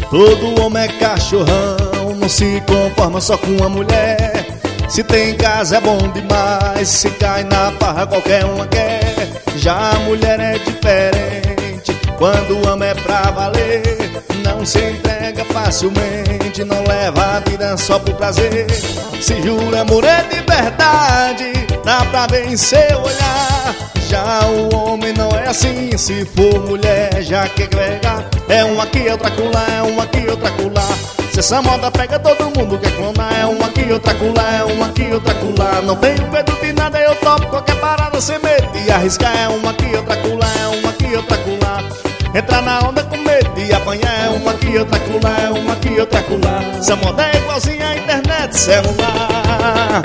Todo homem é cachorrão, não se conforma só com uma mulher. Se tem casa é bom demais, se cai na farra qualquer uma quer. Já a mulher é diferente, quando ama é pra valer. Não se entrega facilmente, não leva a vida só por prazer. Se jura amor é de verdade, dá pra ver em seu olhar. Já o homem não é assim, se for mulher já quer pegar. É um aqui, outra acolá, é um aqui, outra acolá. Se essa moda pega todo mundo quer clonar. É um aqui, outra acolá, é um aqui, outra acolá. Não tenho medo de nada, eu topo qualquer parada sem medo de arriscar. É um aqui, outra acolá, é um aqui, outra acolá. Entrar na onda com medo de apanhar. É um aqui, outra acolá, é um aqui, outra acolá. Essa moda é igualzinha à internet celular.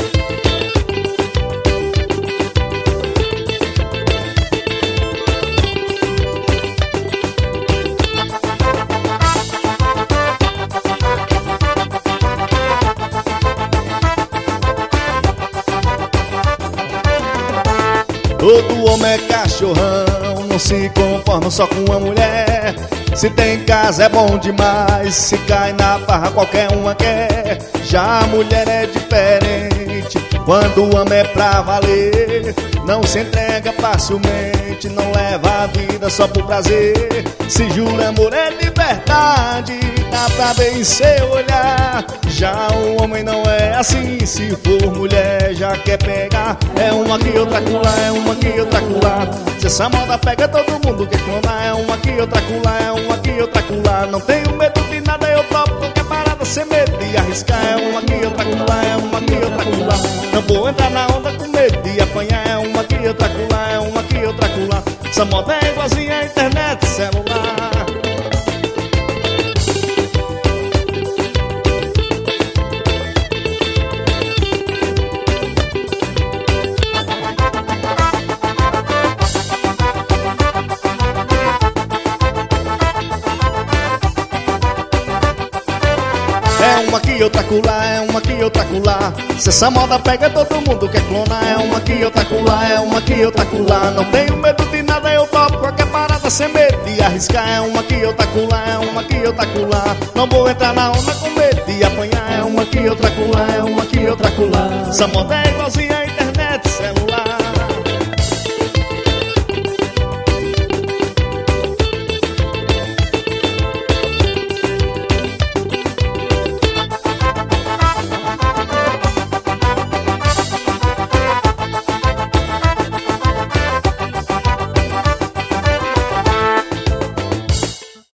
Todo homem é cachorrão, não se conforma só com uma mulher. Se tem casa é bom demais, se cai na farra qualquer uma quer. Já a mulher é diferente, quando ama é pra valer. Não se entrega facilmente, não leva a vida só por prazer. Se jura amor é de verdade, dá pra ver em seu olhar. Já o homem não é assim, se for mulher já quer pegar. É um aqui, outra acolá, é um aqui, outra acolá. Se essa moda pega todo mundo quer clonar. É um aqui, outra acolá, é um aqui, outra acolá. Não tenho medo de nada, eu topo qualquer parada sem medo de arriscar. É um aqui, outra acolá, é um aqui, outra acolá. Não vou entrar na onda com medo de apanhar. É um aqui, outra acolá, é um aqui, outra acolá. Essa moda é igualzinha à internet celular. É uma aqui, outra acolá, é uma aqui, outra acolá. Se essa moda pega todo mundo quer clonar. É uma aqui, outra acolá, é uma aqui, outra acolá. Não tenho medo de nada, eu topo qualquer parada sem medo de arriscar. É uma aqui, outra acolá, é uma aqui, outra acolá. Não vou entrar na onda com medo de apanhar. É uma aqui, outra acolá, é uma aqui, outra acolá. Essa moda é igualzinha à internet celular.